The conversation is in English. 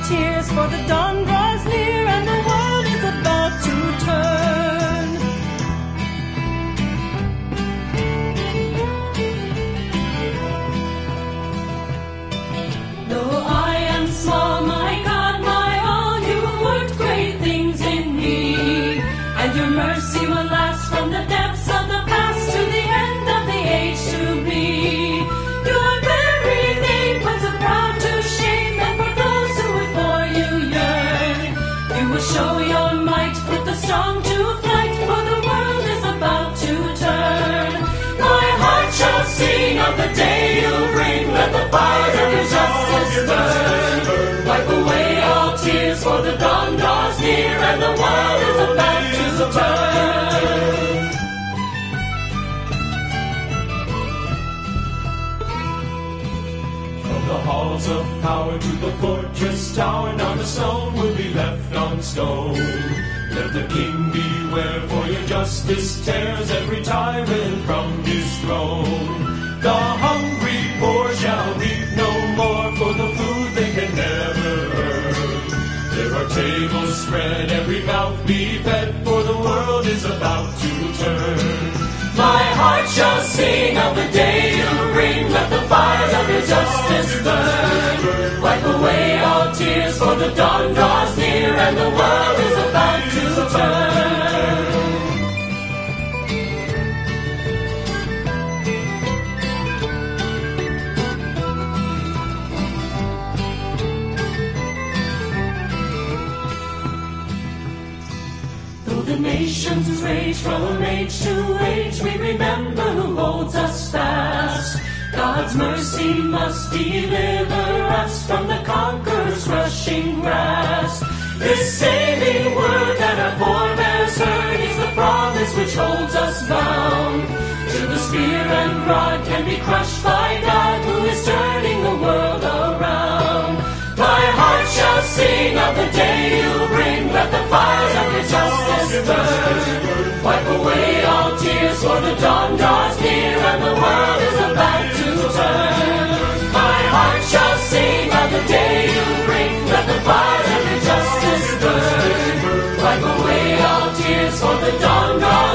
tears, for the dawn draws near and the world is about to turn. Though I am small, my God, my all, you worked great things in me, and your mercy will last from the depths of the past to the end of the age to be. Your very name puts a proud to shame, and for those who before you yearn, you will show your might, put the strong to flight, for the world is about to turn. My heart shall sing of the day you bring, let the fires of your justice burn. Wipe away all tears, for the dawn draws near and the world is about to turn. From the halls of power to the fortress tower, not a stone will be left on stone. Let the king beware, for your justice tears every tyrant from his throne. The hungry poor shall reap no more for the food they can never earn. There are tables spread, every mouth be fed, for the world is about to turn. My heart shall sing of the day you bring, let the fires of your justice burn. Wipe away all tears, for the dawn draws near and the world is about to turn. Though the nations rage from age to age, we remember who holds us fast. God's mercy must deliver us from the conqueror's rushing grasp. This saving word that our forebears heard is the promise which holds us bound, till the spear and rod can be crushed by God, who is turning the world around. My heart shall sing of the day you bring, let the fires of your justice burn. Wipe away all tears, for the dawn draws near and the world is about to turn. My heart shall sing of the day you bring, let the fires of your justice burn. Wipe away all tears, for the dawn draws